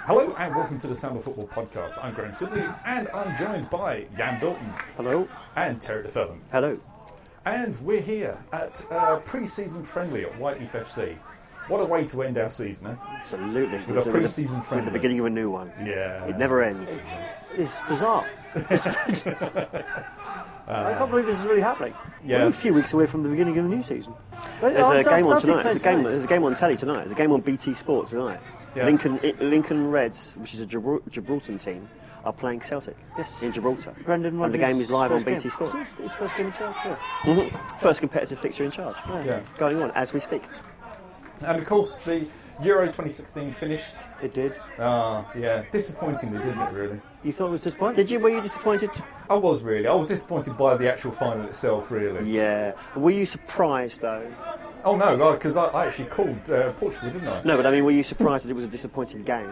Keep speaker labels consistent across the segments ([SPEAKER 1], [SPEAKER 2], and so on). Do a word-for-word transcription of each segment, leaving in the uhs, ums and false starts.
[SPEAKER 1] Hello and welcome to the Sound of Football podcast. I'm Graham Sibley and I'm joined by Jan Dalton.
[SPEAKER 2] Hello.
[SPEAKER 1] And Terry DeFellon.
[SPEAKER 2] Hello.
[SPEAKER 1] And we're here at uh, pre-season friendly at Whiteheath F C. What a way to end our season, eh?
[SPEAKER 2] Absolutely.
[SPEAKER 1] With, with a pre-season
[SPEAKER 2] with
[SPEAKER 1] friendly.
[SPEAKER 2] With the beginning of a new one.
[SPEAKER 1] Yeah.
[SPEAKER 2] It never ends. It's bizarre. I can't believe this is really happening.
[SPEAKER 1] Yeah.
[SPEAKER 2] We're a few weeks away from the beginning of the new season.
[SPEAKER 3] There's
[SPEAKER 2] oh,
[SPEAKER 3] a game on tonight.
[SPEAKER 2] There's a game, there's a game on telly tonight. There's a game on B T Sport tonight.
[SPEAKER 1] Yeah.
[SPEAKER 2] Lincoln Lincoln Reds, which is a Gibral- Gibraltar team, are playing Celtic
[SPEAKER 3] yes.
[SPEAKER 2] in Gibraltar.
[SPEAKER 3] Brendan Rodgers'
[SPEAKER 2] and the game is live on
[SPEAKER 3] game.
[SPEAKER 2] B T Sport.
[SPEAKER 3] It's his first game in charge, yeah.
[SPEAKER 2] Mm-hmm. First competitive fixture in charge.
[SPEAKER 3] Yeah.
[SPEAKER 1] Yeah.
[SPEAKER 2] Going on as we speak.
[SPEAKER 1] And of course, the Euro twenty sixteen finished.
[SPEAKER 3] It did.
[SPEAKER 1] Ah, uh, yeah. Disappointingly, didn't it, really?
[SPEAKER 3] You thought it was disappointing?
[SPEAKER 2] Did you? Were you disappointed?
[SPEAKER 1] I was, really. I was disappointed by the actual final itself, really.
[SPEAKER 2] Yeah. Were you surprised, though?
[SPEAKER 1] Oh, no, because I, I actually called uh, Portugal, didn't I?
[SPEAKER 2] No, but I mean, were you surprised that it was a disappointing game?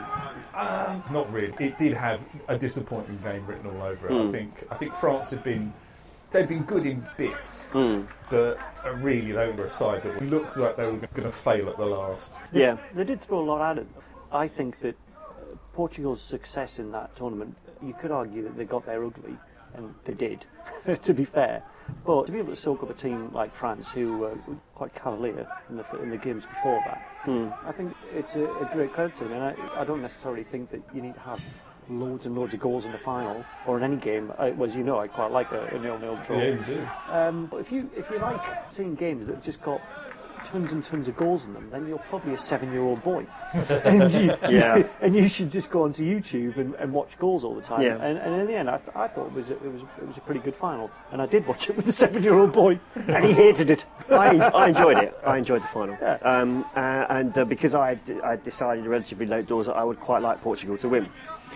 [SPEAKER 1] Um, not really. It did have a disappointing game written all over it. Mm. I think I think France had been... They'd been good in bits,
[SPEAKER 2] mm.
[SPEAKER 1] but uh, really they were a side that looked like they were going to fail at the last.
[SPEAKER 3] They,
[SPEAKER 2] yeah.
[SPEAKER 3] They did throw a lot at it. I think that uh, Portugal's success in that tournament, you could argue that they got there ugly, and they did, to be fair. But to be able to soak up a team like France, who were quite cavalier in the in the games before that,
[SPEAKER 2] mm.
[SPEAKER 3] I think it's a, a great credit to them. And I, I don't necessarily think that you need to have loads and loads of goals in the final or in any game. I, as you know, I quite like a, a nil-nil draw.
[SPEAKER 1] Yeah, you do.
[SPEAKER 3] Um, but if you if you like seeing games that have just got tons and tons of goals in them, then you're probably a seven-year-old boy, and you,
[SPEAKER 2] yeah,
[SPEAKER 3] and you should just go onto YouTube and, and watch goals all the time.
[SPEAKER 2] Yeah.
[SPEAKER 3] And, and in the end, I, th- I thought it was a, it was it was a pretty good final, and I did watch it with a seven-year-old boy, and he hated it.
[SPEAKER 2] I, I enjoyed it. I enjoyed the final,
[SPEAKER 3] yeah.
[SPEAKER 2] um, uh, and uh, because I d- I decided relatively late doors that I would quite like Portugal to win.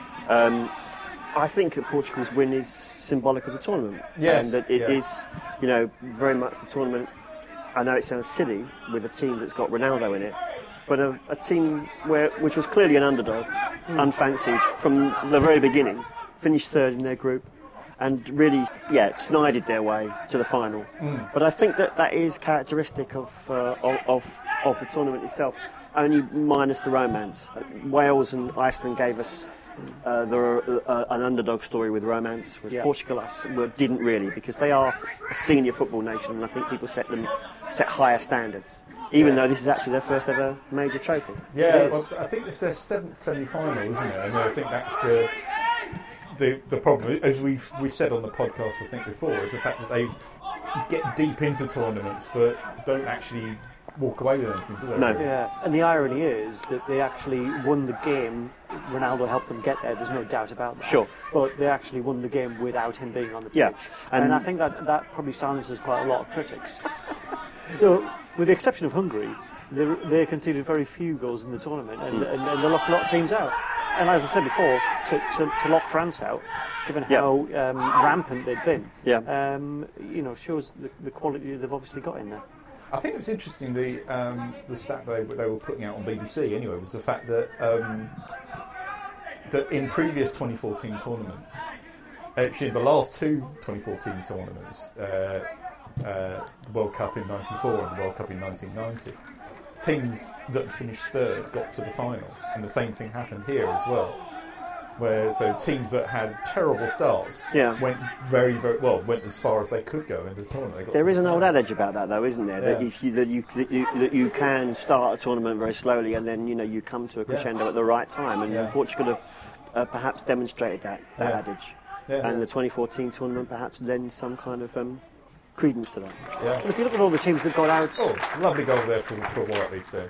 [SPEAKER 2] Um, I think that Portugal's win is symbolic of the tournament,
[SPEAKER 1] yes,
[SPEAKER 2] and that it
[SPEAKER 1] yeah.
[SPEAKER 2] is, you know, very much the tournament. I know it sounds silly with a team that's got Ronaldo in it, but a, a team where which was clearly an underdog, mm. unfancied from the very beginning, finished third in their group, and really, yeah, snided their way to the final.
[SPEAKER 1] Mm.
[SPEAKER 2] But I think that that is characteristic of uh, of of the tournament itself, only minus the romance. Wales and Iceland gave us. Uh, there are uh, an underdog story with romance, with
[SPEAKER 3] yeah.
[SPEAKER 2] Portugal us well, didn't really, because they are a senior football nation, and I think people set them set higher standards, even yeah. though this is actually their first ever major trophy.
[SPEAKER 1] Yeah, well, I think it's their seventh semi-final, isn't it? And I think that's the the the problem, as we've we've said on the podcast, I think before, is the fact that they get deep into tournaments but don't actually walk away with anything, do they?
[SPEAKER 2] No.
[SPEAKER 3] Yeah, and the irony is that they actually won the game. Ronaldo helped them get there, there's no doubt about that.
[SPEAKER 2] Sure.
[SPEAKER 3] But they actually won the game without him being on the pitch.
[SPEAKER 2] Yeah.
[SPEAKER 3] And,
[SPEAKER 2] and
[SPEAKER 3] I think that, that probably silences quite a lot of critics. So, with the exception of Hungary, they, they conceded very few goals in the tournament, and, mm. and, and they locked a lot of teams out. And as I said before, to, to, to lock France out, given
[SPEAKER 2] yeah.
[SPEAKER 3] how um, rampant they'd been,
[SPEAKER 2] yeah.
[SPEAKER 3] um, you know, shows the, the quality they've obviously got in there.
[SPEAKER 1] I think it was interesting, the um, the stat they, they were putting out on B B C anyway, was the fact that um, that in previous twenty fourteen tournaments, actually the last two twenty fourteen tournaments, uh, uh, the World Cup in ninety-four and the World Cup in nineteen ninety, teams that finished third got to the final, and the same thing happened here as well. Where so teams that had terrible starts
[SPEAKER 2] yeah.
[SPEAKER 1] went very very well, went as far as they could go in the tournament. They got
[SPEAKER 2] there is an
[SPEAKER 1] the
[SPEAKER 2] old adage about that, though, isn't there?
[SPEAKER 1] Yeah.
[SPEAKER 2] That if you that you, that you that you can start a tournament very slowly, and then you know you come to a crescendo yeah. at the right time. And
[SPEAKER 1] yeah.
[SPEAKER 2] Portugal have uh, perhaps demonstrated that that
[SPEAKER 1] yeah.
[SPEAKER 2] adage,
[SPEAKER 1] yeah.
[SPEAKER 2] and the twenty fourteen tournament perhaps lends some kind of um, credence to that.
[SPEAKER 1] Yeah.
[SPEAKER 3] But if you look at all the teams that got out,
[SPEAKER 1] oh, lovely goal there for for Whiteheath there.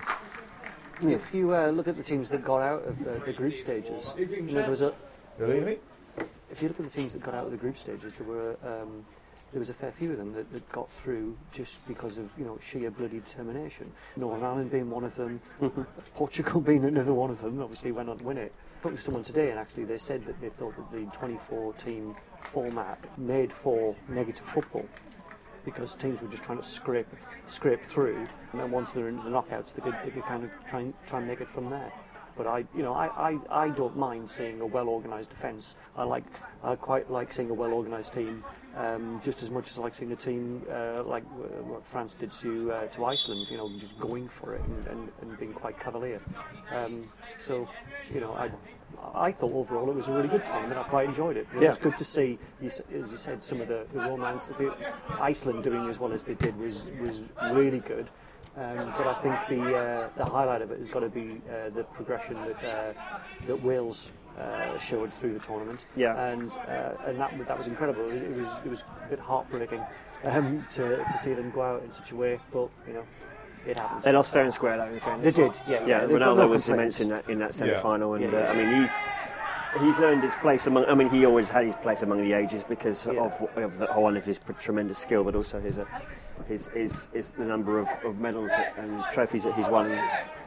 [SPEAKER 3] If you uh, look at the teams that got out of uh, the group stages, you know, there was a.
[SPEAKER 1] Really?
[SPEAKER 3] If you look at the teams that got out of the group stages, there were um, there was a fair few of them that, that got through just because of you know sheer bloody determination. Northern Ireland being one of them, Portugal being another one of them. Obviously, went on to win it. I talked to someone today, and actually they said that they thought that the twenty-four team format made for negative football, because teams were just trying to scrape scrape through, and then once they're in the knockouts, they could, they could kind of try and, try and make it from there. But I, you know, I, I, I don't mind seeing a well-organised defence. I like, I quite like seeing a well-organised team, um, just as much as I like seeing a team uh, like uh, what France did to uh, to Iceland. You know, just going for it and, and, and being quite cavalier. Um, so, you know, I. I thought overall it was a really good tournament. I quite enjoyed it. It
[SPEAKER 2] yeah.
[SPEAKER 3] was good to see, you, as you said, some of the, the romance of the, Iceland doing as well as they did was was really good. Um, but I think the uh, the highlight of it has got to be uh, the progression that uh, that Wales uh, showed through the tournament.
[SPEAKER 2] Yeah.
[SPEAKER 3] And uh, and that that was incredible. It was it was, it was a bit heartbreaking um, to to see them go out in such a way. But you know. It happens.
[SPEAKER 2] They lost fair and square, though, in fairness.
[SPEAKER 3] They did, yeah.
[SPEAKER 2] Yeah,
[SPEAKER 3] yeah
[SPEAKER 2] Ronaldo
[SPEAKER 3] no
[SPEAKER 2] was
[SPEAKER 3] complaints.
[SPEAKER 2] immense in that in that semi-final,
[SPEAKER 1] Yeah.
[SPEAKER 2] and
[SPEAKER 3] Yeah,
[SPEAKER 2] uh, I mean he's he's earned his place among. I mean he always had his place among the ages because
[SPEAKER 3] Yeah.
[SPEAKER 2] of, of the, one of his tremendous skill, but also his uh, his, his his the number of, of medals and trophies that he's won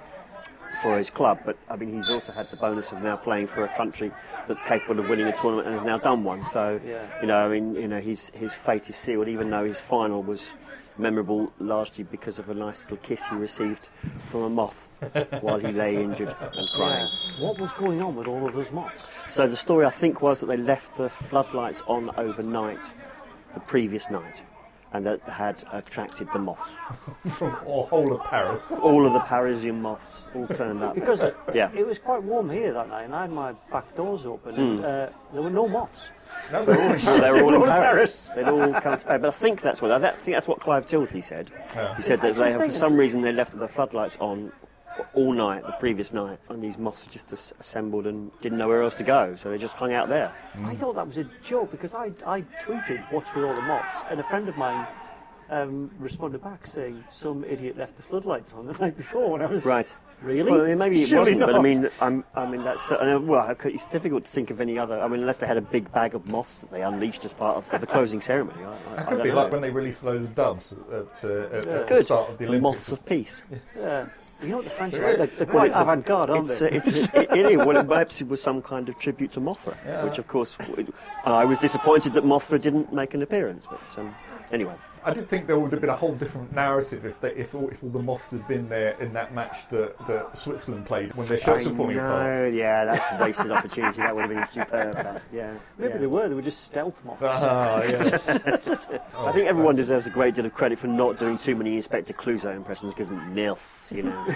[SPEAKER 2] for his club. But I mean he's also had the bonus of now playing for a country that's capable of winning a tournament and has now done one. So
[SPEAKER 3] Yeah.
[SPEAKER 2] you know, I mean you know his his fate is sealed, even though his final was memorable largely because of a nice little kiss he received from a moth while he lay injured and crying.
[SPEAKER 3] Yeah. What was going on with all of those moths?
[SPEAKER 2] So the story I think was that they left the floodlights on overnight, the previous night, and that had attracted the moths.
[SPEAKER 1] From the whole of Paris.
[SPEAKER 2] All of the Parisian moths all turned up.
[SPEAKER 3] Because it,
[SPEAKER 2] Yeah.
[SPEAKER 3] it was quite warm here that night, and I had my back doors open, and uh, there were no moths.
[SPEAKER 1] No, they're all
[SPEAKER 2] So they were all in
[SPEAKER 3] All in
[SPEAKER 2] Paris. They'd all come to Paris. But I think that's what I think that's what Clive Tiltley said.
[SPEAKER 1] Yeah.
[SPEAKER 2] He said that they have, for
[SPEAKER 3] think-
[SPEAKER 2] some reason they left the floodlights on all night, the previous night, and these moths had just as- assembled and didn't know where else to go, so they just hung out there.
[SPEAKER 3] I thought that was a joke because I, I tweeted what's with all the moths, and a friend of mine um, responded back saying some idiot left the floodlights on the night before. When I was
[SPEAKER 2] Right.
[SPEAKER 3] really?
[SPEAKER 2] Well, I mean, maybe it
[SPEAKER 3] Surely
[SPEAKER 2] wasn't, but I
[SPEAKER 3] not.
[SPEAKER 2] mean, I'm, I mean that's uh, well, it's difficult to think of any other. I mean, unless they had a big bag of moths that they unleashed as part of, of the closing ceremony. I, I,
[SPEAKER 1] That
[SPEAKER 2] I
[SPEAKER 1] could
[SPEAKER 2] don't
[SPEAKER 1] be
[SPEAKER 2] know.
[SPEAKER 1] like when they released a load of doves at, at, uh, at, at the
[SPEAKER 2] Good.
[SPEAKER 1] start of the
[SPEAKER 2] The
[SPEAKER 1] Olympics.
[SPEAKER 2] moths of peace.
[SPEAKER 3] Yeah. You know what the French are
[SPEAKER 1] Yeah.
[SPEAKER 3] like? They're, they're quite
[SPEAKER 2] It's a-
[SPEAKER 3] avant-garde, aren't
[SPEAKER 2] It's,
[SPEAKER 3] they?
[SPEAKER 2] uh, it's it, it is. Well, perhaps it was some kind of tribute to Mothra,
[SPEAKER 1] Yeah.
[SPEAKER 2] which of course, w- I was disappointed that Mothra didn't make an appearance. But um, anyway,
[SPEAKER 1] I did think there would have been a whole different narrative if they, if, all, if all the moths had been there in that match that, that Switzerland played when their shirts
[SPEAKER 2] I
[SPEAKER 1] were falling apart.
[SPEAKER 2] know, yeah, that's a wasted opportunity. That would have been superb. That, yeah,
[SPEAKER 3] Maybe
[SPEAKER 2] yeah.
[SPEAKER 3] they were. They were just stealth moths.
[SPEAKER 1] Ah, yeah.
[SPEAKER 2] I think everyone deserves a great deal of credit for not doing too many Inspector Clouseau impressions because MILFs, you know.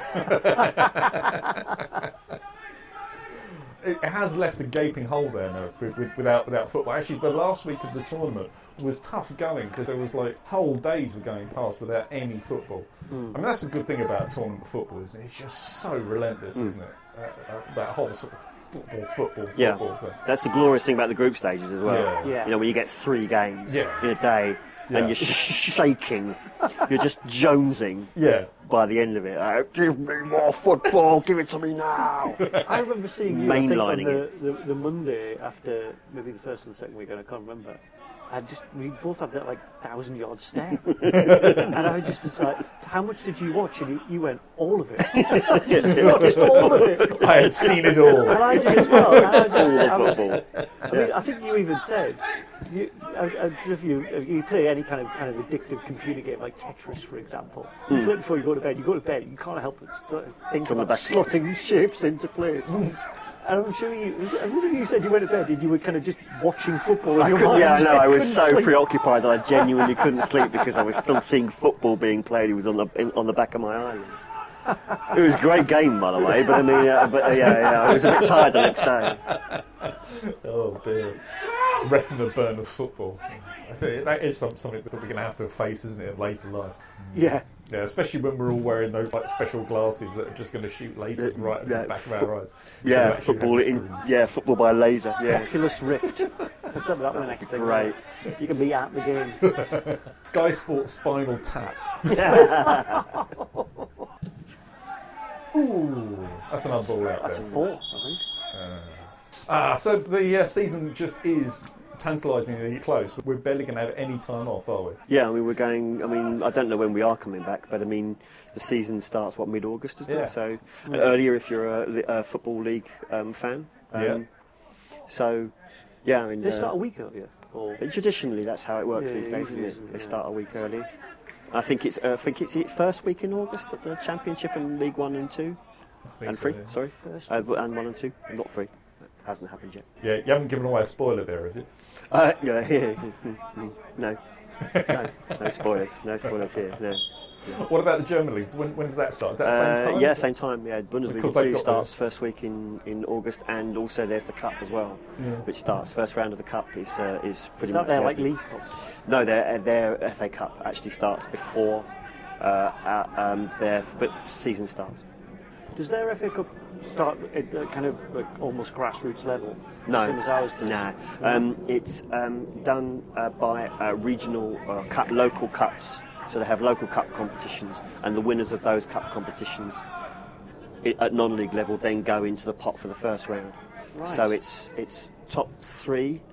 [SPEAKER 1] It has left a gaping hole there now, with, with, without without football. Actually, the last week of the tournament was tough going because there was like whole days were going past without any football.
[SPEAKER 2] Mm.
[SPEAKER 1] I mean, that's a good thing about tournament football, isn't it? It's just so relentless,
[SPEAKER 2] Mm.
[SPEAKER 1] isn't it? That, that, that whole sort of football, football,
[SPEAKER 2] Yeah.
[SPEAKER 1] football thing.
[SPEAKER 2] That's the glorious thing about the group stages as well.
[SPEAKER 1] Yeah.
[SPEAKER 3] Yeah.
[SPEAKER 2] You know, when you get three games
[SPEAKER 1] Yeah.
[SPEAKER 2] in a day
[SPEAKER 1] Yeah.
[SPEAKER 2] and you're shaking, you're just jonesing
[SPEAKER 1] Yeah.
[SPEAKER 2] by the end of it. Like, give me more football, give it to me now.
[SPEAKER 3] I remember seeing you I think, on
[SPEAKER 2] Mainlining
[SPEAKER 3] the, the, the Monday after maybe the first or the second week, and I can't remember. I just we both had that like thousand yard stare, and I just was like, "How much did you watch?" And you, you went, "All of it." just watched all of it,
[SPEAKER 1] I had seen it all.
[SPEAKER 3] and I did as well. And I, just,
[SPEAKER 2] All the
[SPEAKER 3] I, was,
[SPEAKER 2] football.
[SPEAKER 3] I mean, I think you even said, you, I, I, don't know if you if you play any kind of kind of addictive computer game like Tetris, for example. You play it before you go to bed. You go to bed, you can't help but st- think
[SPEAKER 2] From the
[SPEAKER 3] about
[SPEAKER 2] back.
[SPEAKER 3] slotting shapes into place. And I'm sure you, was it, was it you said you went to bed and you were kind of just watching football in
[SPEAKER 2] I
[SPEAKER 3] your
[SPEAKER 2] could,
[SPEAKER 3] mind?
[SPEAKER 2] yeah, I know. I was
[SPEAKER 3] Couldn't
[SPEAKER 2] so
[SPEAKER 3] sleep.
[SPEAKER 2] preoccupied that I genuinely couldn't sleep because I was still seeing football being played. It was on the in, on the back of my eyelids. It was a great game, by the way. But I mean, uh, but uh, yeah, yeah, I was a bit tired the next day.
[SPEAKER 1] Oh dear. Retina burn of football. I think that is some- something that we're going to have to face, isn't it, in later life?
[SPEAKER 3] Yeah.
[SPEAKER 1] Yeah, especially when we're all wearing those like special glasses that are just going to shoot lasers
[SPEAKER 2] Yeah,
[SPEAKER 1] right at
[SPEAKER 2] yeah,
[SPEAKER 1] the back of
[SPEAKER 2] fo-
[SPEAKER 1] our eyes. So
[SPEAKER 2] Yeah,
[SPEAKER 1] we actually
[SPEAKER 2] football
[SPEAKER 1] have the
[SPEAKER 2] in,
[SPEAKER 1] screens.
[SPEAKER 2] yeah, football by laser. Yeah,
[SPEAKER 3] Oculus Rift. Let's have that one next thing.
[SPEAKER 2] great.
[SPEAKER 3] You can be at the game.
[SPEAKER 1] Sky Sports Spinal Tap. Ooh, that's an ball out
[SPEAKER 3] That's a
[SPEAKER 1] there.
[SPEAKER 3] four, I think.
[SPEAKER 1] Ah, so the uh, season just is tantalisingly close. We're barely going to have any time off, are we?
[SPEAKER 2] Yeah, I mean, we're going. I mean, I don't know when we are coming back, but I mean, the season starts what mid-August, isn't
[SPEAKER 1] Yeah.
[SPEAKER 2] it? So uh, earlier, if you're a, li- a football league um, fan. Um,
[SPEAKER 1] Yeah.
[SPEAKER 2] So, yeah, I mean,
[SPEAKER 3] They
[SPEAKER 2] uh,
[SPEAKER 3] start a week earlier. Or
[SPEAKER 2] traditionally that's how it works
[SPEAKER 3] Yeah,
[SPEAKER 2] these days,
[SPEAKER 3] usually
[SPEAKER 2] isn't it?
[SPEAKER 3] isn't it?
[SPEAKER 2] They
[SPEAKER 3] Yeah.
[SPEAKER 2] start a week early. I think it's. Uh, I think it's the first week in August at the Championship and League One and Two.
[SPEAKER 1] I think
[SPEAKER 2] and
[SPEAKER 1] so,
[SPEAKER 2] three.
[SPEAKER 1] yeah.
[SPEAKER 2] Sorry,
[SPEAKER 3] First
[SPEAKER 2] uh, and one and two, not three. Hasn't happened yet.
[SPEAKER 1] Yeah, you haven't given away a spoiler there, have you?
[SPEAKER 2] Uh, yeah, no, no, no spoilers, no spoilers here. No.
[SPEAKER 1] What about the German leagues? When, when does that start? Is that the
[SPEAKER 2] Uh,
[SPEAKER 1] same time?
[SPEAKER 2] yeah, same time. Yeah,
[SPEAKER 1] Because
[SPEAKER 2] Bundesliga
[SPEAKER 1] they've
[SPEAKER 2] two
[SPEAKER 1] got
[SPEAKER 2] starts
[SPEAKER 1] the-
[SPEAKER 2] first week in, in August, and also there's the cup as well,
[SPEAKER 1] Yeah.
[SPEAKER 2] which starts first round of the cup is uh, is pretty
[SPEAKER 3] Is that
[SPEAKER 2] much
[SPEAKER 3] their
[SPEAKER 2] the-
[SPEAKER 3] like League Cup?
[SPEAKER 2] No, their their F A Cup actually starts before uh, uh, um, their but season starts.
[SPEAKER 3] Does their F A Cup start at uh, kind of like almost grassroots level?
[SPEAKER 2] No,
[SPEAKER 3] Same as ours does?
[SPEAKER 2] nah. Um, it's um, done uh, by uh, regional uh, cup, local cups. So they have local cup competitions, and the winners of those cup competitions i- at non-league level then go into the pot for the first round.
[SPEAKER 3] Right.
[SPEAKER 2] So it's it's top three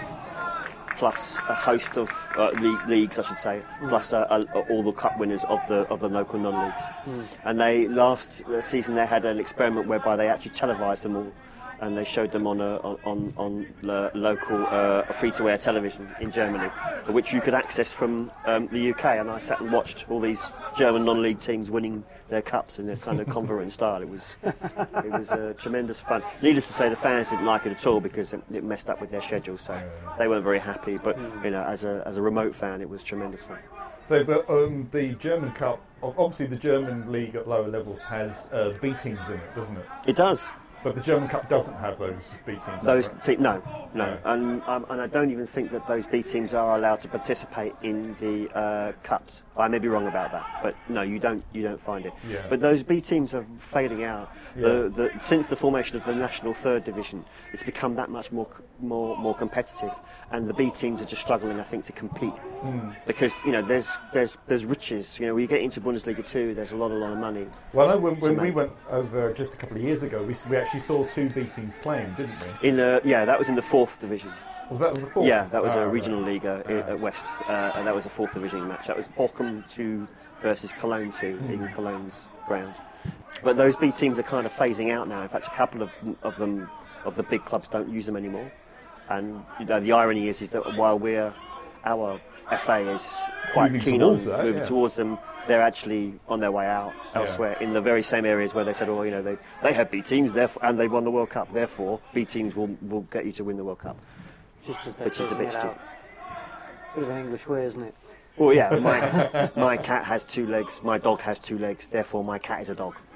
[SPEAKER 2] plus a host of uh, league, leagues, I should say, plus uh, uh, all the cup winners of the of the local non-leagues. And they last uh, season they had an experiment whereby they actually televised them all, and they showed them on a, on on lo- local uh, free-to-air television in Germany, which you could access from um, the U K. And I sat and watched all these German non-league teams winning their cups in their kind of conference style. It was it was uh, tremendous fun. Needless to say, the fans didn't like it at all because it, it messed up with their schedule, so they weren't very happy. But you know, as a as a remote fan, it was tremendous fun.
[SPEAKER 1] So, but um, the German Cup, obviously the German league at lower levels has uh, B teams in it, doesn't it?
[SPEAKER 2] It does.
[SPEAKER 1] But the German Cup doesn't have those B teams.
[SPEAKER 2] Those
[SPEAKER 1] right?
[SPEAKER 2] te- no, no,
[SPEAKER 1] No.
[SPEAKER 2] and um, and I don't even think that those B teams are allowed to participate in the uh, cups. I may be wrong about that, but no, you don't you don't find it.
[SPEAKER 1] Yeah.
[SPEAKER 2] But those B teams are fading out.
[SPEAKER 1] Yeah.
[SPEAKER 2] The, the, since the formation of the national third division, it's become that much more more more competitive, and the B teams are just struggling, I think, to compete
[SPEAKER 1] Mm.
[SPEAKER 2] because you know there's there's there's riches. You know, when you get into Bundesliga two, there's a lot a lot of money.
[SPEAKER 1] Well, no, when, when
[SPEAKER 2] to
[SPEAKER 1] we
[SPEAKER 2] make.
[SPEAKER 1] went over just a couple of years ago, we, s- we actually saw two B teams playing, didn't we?
[SPEAKER 2] In the yeah, that was in the fourth division.
[SPEAKER 1] Was that was the fourth?
[SPEAKER 2] Yeah, that was
[SPEAKER 1] Oh,
[SPEAKER 2] a
[SPEAKER 1] right.
[SPEAKER 2] regional league uh, i-
[SPEAKER 1] Ah.
[SPEAKER 2] at West, uh, and that was a fourth division match. That was Bochum two versus Cologne two in Cologne's ground. But those B teams are kind of phasing out now. In fact, a couple of of them, of the big clubs, don't use them anymore. And you know, the irony is, is that while we're our F A is quite
[SPEAKER 1] Moving
[SPEAKER 2] keen on
[SPEAKER 1] towards that,
[SPEAKER 2] moving
[SPEAKER 1] yeah.
[SPEAKER 2] towards them, they're actually on their way out
[SPEAKER 1] Yeah.
[SPEAKER 2] elsewhere in the very same areas where they said, oh, you know, they they have B teams, therefore, and they won the World Cup. Therefore, B teams will will get you to win the World Cup.
[SPEAKER 3] Just as they're
[SPEAKER 2] Which is a
[SPEAKER 3] phasing
[SPEAKER 2] bit
[SPEAKER 3] it
[SPEAKER 2] stupid.
[SPEAKER 3] out. Bit of an English way, isn't it?
[SPEAKER 2] Well, yeah, my, my cat has two legs, my dog has two legs, therefore my cat is a dog.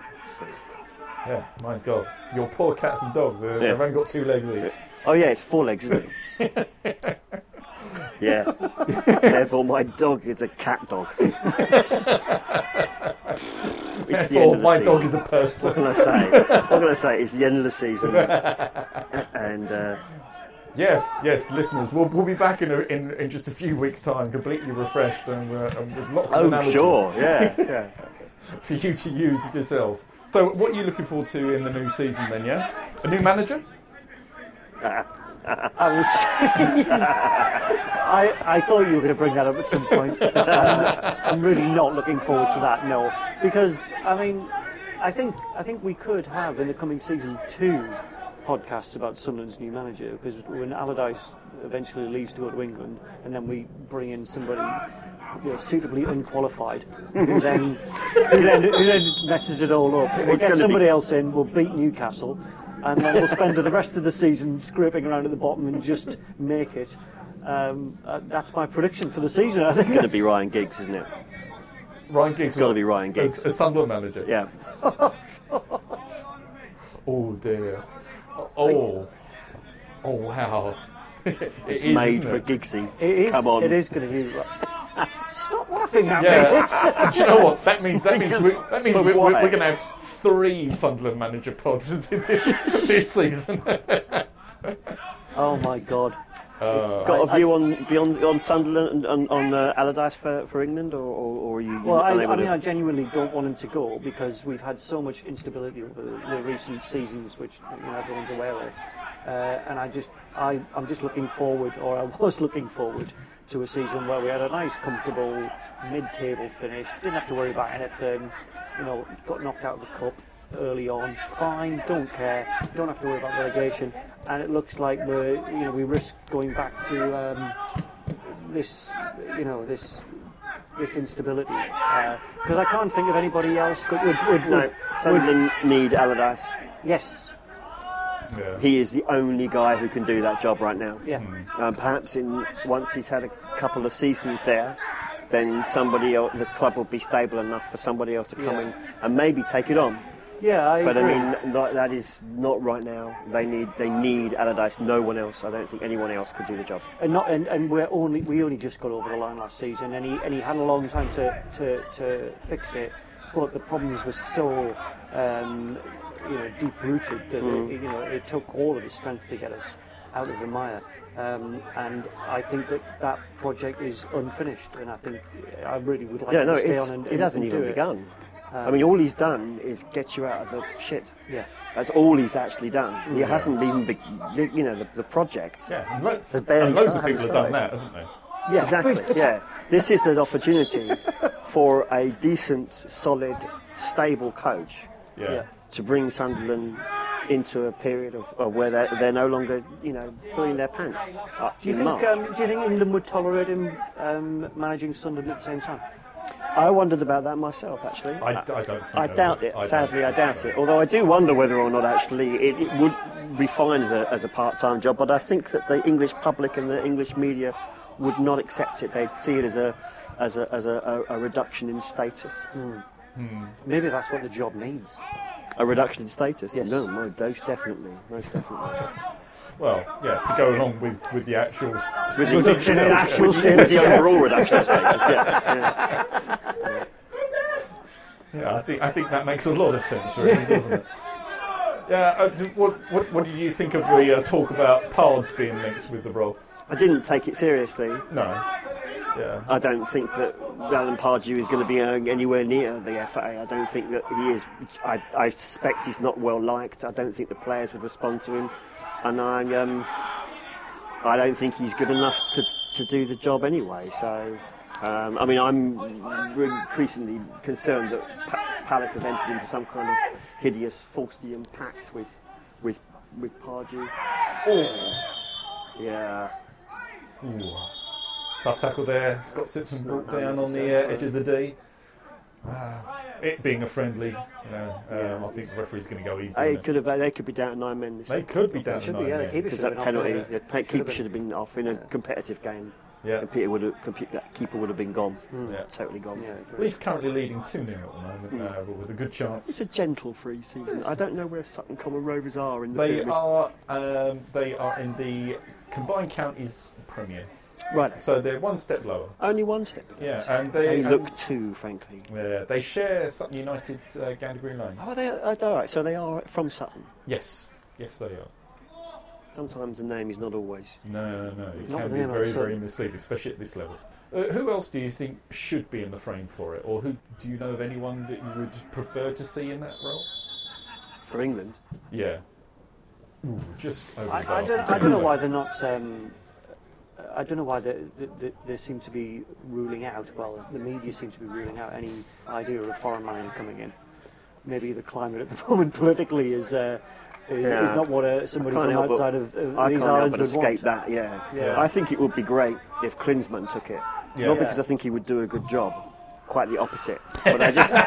[SPEAKER 1] Yeah, my God. Your poor cats and dogs, they- they've
[SPEAKER 2] Yeah.
[SPEAKER 1] only got two legs each.
[SPEAKER 2] Oh, yeah, it's four legs, isn't it? Yeah. Therefore, my dog is a cat dog. It's the end
[SPEAKER 1] Therefore,
[SPEAKER 2] of the
[SPEAKER 1] my
[SPEAKER 2] season.
[SPEAKER 1] dog is a person.
[SPEAKER 2] What can I say? What can I say? It's the end of the season. And, uh,
[SPEAKER 1] Yes, yes, listeners, we'll, we'll be back in, a, in in just a few weeks' time, completely refreshed and, uh, and with lots of
[SPEAKER 2] oh,
[SPEAKER 1] analogies
[SPEAKER 2] sure, yeah, yeah.
[SPEAKER 1] for you to use yourself. So, what are you looking forward to in the new season then, yeah? A new manager?
[SPEAKER 3] I was. I, I thought you were going to bring that up at some point. I'm, I'm really not looking forward to that. No, because I mean, I think I think we could have in the coming season two podcasts about Sunderland's new manager, because when Allardyce eventually leaves to go to England, and then we bring in somebody, you know, suitably unqualified, who then who then who then messes it all up. We'll
[SPEAKER 2] It's
[SPEAKER 3] get
[SPEAKER 2] gonna
[SPEAKER 3] somebody
[SPEAKER 2] be-
[SPEAKER 3] else in. We'll beat Newcastle. And then we'll spend the rest of the season scraping around at the bottom and just make it. Um, uh, that's my prediction for the season. I think
[SPEAKER 2] It's going to be Ryan Giggs, isn't it?
[SPEAKER 1] Ryan Giggs.
[SPEAKER 2] It's got to be Ryan Giggs.
[SPEAKER 1] As, as Sunderland manager?
[SPEAKER 2] Yeah.
[SPEAKER 1] Oh, dear. Oh. Oh, wow. It
[SPEAKER 2] It's
[SPEAKER 1] is,
[SPEAKER 2] made
[SPEAKER 1] isn't
[SPEAKER 2] for
[SPEAKER 1] it?
[SPEAKER 2] Giggsy.
[SPEAKER 3] It is.
[SPEAKER 2] Come on.
[SPEAKER 3] It is going to be. Stop laughing at
[SPEAKER 1] Yeah.
[SPEAKER 3] me.
[SPEAKER 1] Do you know what? That means that means we, that means
[SPEAKER 2] But
[SPEAKER 1] we're, we're,
[SPEAKER 2] why?
[SPEAKER 1] we're going to have three Sunderland manager pods this, this season.
[SPEAKER 3] Oh my God.
[SPEAKER 1] Uh,
[SPEAKER 2] Got a
[SPEAKER 3] I-
[SPEAKER 2] view on beyond on Sunderland and on, on uh, Allardyce for, for England, or, or, or are you
[SPEAKER 3] Well, I,
[SPEAKER 2] unable
[SPEAKER 3] I mean,
[SPEAKER 2] to?
[SPEAKER 3] I genuinely don't want him to go because we've had so much instability over the, the recent seasons, which you know, everyone's aware of. Uh, and I just, I, I'm just looking forward, or I was looking forward to a season where we had a nice, comfortable mid-table finish. Didn't have to worry about anything. You know, got knocked out of the cup early on. Fine, don't care. Don't have to worry about relegation. And it looks like we're, you know, we risk going back to um, this, you know, this. This instability, because uh, I can't think of anybody else that would, would,
[SPEAKER 2] No,
[SPEAKER 3] would
[SPEAKER 2] Sunderland need Allardyce.
[SPEAKER 3] Yes.
[SPEAKER 1] Yeah.
[SPEAKER 2] He is the only guy who can do that job right now.
[SPEAKER 3] Yeah.
[SPEAKER 2] Um, perhaps in once he's had a couple of seasons there, then somebody else, the club will be stable enough for somebody else to come
[SPEAKER 3] Yeah.
[SPEAKER 2] in and maybe take it on.
[SPEAKER 3] Yeah, I
[SPEAKER 2] But
[SPEAKER 3] agree.
[SPEAKER 2] I mean, that, that is not right now. They need they need Allardyce. No one else. I don't think anyone else could do the job.
[SPEAKER 3] And not and, and we're only we only just got over the line last season, and he and he had a long time to, to, to fix it, but the problems were so um, you know deep rooted that
[SPEAKER 2] Mm.
[SPEAKER 3] it, you know it took all of his strength to get us out of the mire. Um, and I think that that project is unfinished, and I think I really would like
[SPEAKER 2] Yeah,
[SPEAKER 3] him
[SPEAKER 2] no,
[SPEAKER 3] to stay
[SPEAKER 2] it's,
[SPEAKER 3] on and,
[SPEAKER 2] it
[SPEAKER 3] and,
[SPEAKER 2] hasn't
[SPEAKER 3] and
[SPEAKER 2] even
[SPEAKER 3] do it.
[SPEAKER 2] begun.
[SPEAKER 3] Um,
[SPEAKER 2] I mean, all he's done is get you out of the shit.
[SPEAKER 3] Yeah.
[SPEAKER 2] That's all he's actually done. He
[SPEAKER 1] Yeah.
[SPEAKER 2] hasn't even, be, the, you know, the, the project.
[SPEAKER 1] Yeah, and, lo-
[SPEAKER 2] Has barely
[SPEAKER 1] and loads of
[SPEAKER 2] started,
[SPEAKER 1] people have done
[SPEAKER 2] started.
[SPEAKER 1] that, haven't they?
[SPEAKER 3] Yeah,
[SPEAKER 2] Exactly. Yeah, this is the opportunity for a decent, solid, stable coach
[SPEAKER 1] Yeah.
[SPEAKER 3] Yeah.
[SPEAKER 2] to bring Sunderland into a period of, of where they're, they're no longer, you know, pulling their pants up
[SPEAKER 3] Do you
[SPEAKER 2] in
[SPEAKER 3] think?
[SPEAKER 2] March.
[SPEAKER 3] Um, do you think England would tolerate him um, managing Sunderland at the same time?
[SPEAKER 2] I wondered about that myself, actually.
[SPEAKER 1] I, I don't think
[SPEAKER 2] I
[SPEAKER 1] they
[SPEAKER 2] doubt
[SPEAKER 1] would.
[SPEAKER 2] it.
[SPEAKER 1] I don't
[SPEAKER 2] Sadly, I
[SPEAKER 1] think
[SPEAKER 2] doubt
[SPEAKER 1] so.
[SPEAKER 2] it. Although I do wonder whether or not actually it, it would be fine as a, as a part-time job. But I think that the English public and the English media would not accept it. They'd see it as a as a as a, a, a reduction in status.
[SPEAKER 3] Maybe that's what the job needs.
[SPEAKER 2] A reduction in status?
[SPEAKER 3] Yes.
[SPEAKER 2] No, most definitely, most definitely.
[SPEAKER 1] Well, yeah, to go along with, with the actual...
[SPEAKER 2] With the reduction in actual status, the overall reduction in status. Yeah, yeah.
[SPEAKER 1] Yeah, I think I think that makes a lot of sense, really, doesn't it? Yeah, uh, d- what, what what do you think of the uh, talk about Pards being linked with the role?
[SPEAKER 2] I didn't take it seriously.
[SPEAKER 1] No. Yeah.
[SPEAKER 2] I don't think that Alan Pardew is going to be uh, anywhere near the F A. I don't think that he is. I, I suspect he's not well liked. I don't think the players would respond to him, and I um, I don't think he's good enough to, to do the job anyway. So, um, I mean, I'm really increasingly concerned that pa- Palace have entered into some kind of hideous Faustian pact with with with Pardew. Oh, yeah.
[SPEAKER 1] Ooh. Tough tackle there. Scott Simpson brought down on the uh, edge of the D. Uh, it being a friendly, you know, um, I think the referee's going to go easy.
[SPEAKER 2] They
[SPEAKER 1] on it.
[SPEAKER 2] could have. They could be down to nine men this
[SPEAKER 1] They could be down to
[SPEAKER 3] Should be,
[SPEAKER 1] nine.
[SPEAKER 3] yeah, the
[SPEAKER 1] men.
[SPEAKER 3] keeper
[SPEAKER 2] because
[SPEAKER 3] should have
[SPEAKER 2] that
[SPEAKER 3] been off
[SPEAKER 2] penalty,
[SPEAKER 3] it.
[SPEAKER 2] the pa-
[SPEAKER 3] Should
[SPEAKER 2] keeper
[SPEAKER 3] have
[SPEAKER 2] should have been off in a competitive game.
[SPEAKER 1] Yeah.
[SPEAKER 2] And Peter would have, compu- that keeper would have been gone,
[SPEAKER 1] Yeah.
[SPEAKER 2] totally gone.
[SPEAKER 3] Yeah, agree.
[SPEAKER 1] Leeds currently leading two nil at the moment, uh, but with a good
[SPEAKER 2] It's
[SPEAKER 1] chance.
[SPEAKER 2] a gentle free season. I don't know where Sutton Common Rovers are in the
[SPEAKER 1] They
[SPEAKER 2] pyramid.
[SPEAKER 1] are um, they are in the combined counties Premier,
[SPEAKER 2] Right,
[SPEAKER 1] so they're one step lower.
[SPEAKER 2] only one step.
[SPEAKER 1] Yeah, and
[SPEAKER 2] They
[SPEAKER 1] they
[SPEAKER 2] look two, frankly.
[SPEAKER 1] Yeah, they share Sutton United's uh, Gander Green Lane.
[SPEAKER 2] Oh, they are, oh, all right. So they are from Sutton.
[SPEAKER 1] Yes, yes, they are.
[SPEAKER 2] Sometimes the name is not always.
[SPEAKER 1] No, no, no. It
[SPEAKER 3] Not
[SPEAKER 1] can
[SPEAKER 3] with
[SPEAKER 1] be
[SPEAKER 3] him,
[SPEAKER 1] very,
[SPEAKER 3] so-
[SPEAKER 1] very misleading, especially at this level. Uh, who else do you think should be in the frame for it, or who do you know of anyone that you would prefer to see in that role?
[SPEAKER 2] For England.
[SPEAKER 1] Yeah. Ooh, just over
[SPEAKER 3] I,
[SPEAKER 1] the
[SPEAKER 3] I,
[SPEAKER 1] bar.
[SPEAKER 3] don't, I don't know why they're not. Um, I don't know why they, they, they seem to be ruling out. Well, the media seem to be ruling out any idea of a foreign manager coming in. Maybe the climate at the moment politically is uh, is,
[SPEAKER 2] Yeah.
[SPEAKER 3] is not what uh, somebody
[SPEAKER 2] I can't
[SPEAKER 3] from
[SPEAKER 2] help but-
[SPEAKER 3] outside of, of
[SPEAKER 2] I
[SPEAKER 3] these
[SPEAKER 2] can't help
[SPEAKER 3] islands
[SPEAKER 2] but
[SPEAKER 3] would
[SPEAKER 2] escape
[SPEAKER 3] want.
[SPEAKER 2] that. Yeah.
[SPEAKER 3] Yeah.
[SPEAKER 2] I think it would be great if Klinsmann took it.
[SPEAKER 1] Yeah.
[SPEAKER 2] Not because I think he would do a good job. Quite the opposite. But I just,